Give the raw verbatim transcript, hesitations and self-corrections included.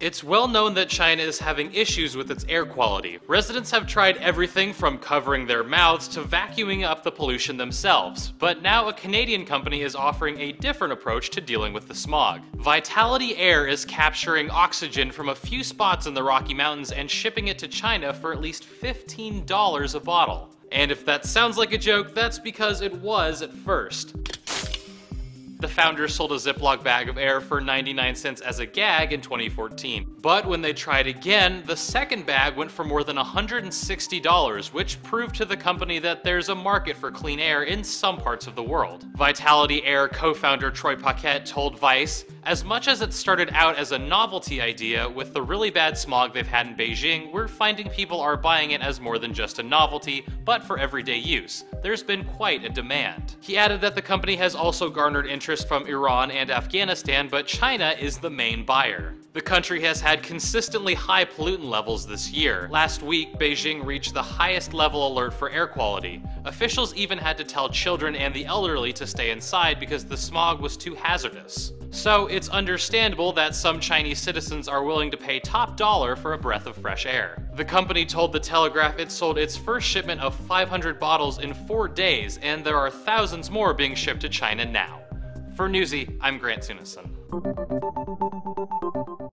It's well known that China is having issues with its air quality. Residents have tried everything from covering their mouths to vacuuming up the pollution themselves, but now a Canadian company is offering a different approach to dealing with the smog. Vitality Air is capturing oxygen from a few spots in the Rocky Mountains and shipping it to China for at least fifteen dollars a bottle. And if that sounds like a joke, that's because it was at first. The founders sold a Ziploc bag of air for ninety-nine cents as a gag in twenty fourteen. But when they tried again, the second bag went for more than one hundred sixty dollars, which proved to the company that there's a market for clean air in some parts of the world. Vitality Air co-founder Troy Paquette told Vice, "As much as it started out as a novelty idea, with the really bad smog they've had in Beijing, we're finding people are buying it as more than just a novelty, but for everyday use. There's been quite a demand." He added that the company has also garnered interest from Iran and Afghanistan, but China is the main buyer. The country has had consistently high pollutant levels this year. Last week, Beijing reached the highest level alert for air quality. Officials even had to tell children and the elderly to stay inside because the smog was too hazardous. So it's understandable that some Chinese citizens are willing to pay top dollar for a breath of fresh air. The company told The Telegraph it sold its first shipment of five hundred bottles in four days, and there are thousands more being shipped to China now. For Newsy, I'm Grant Sunison.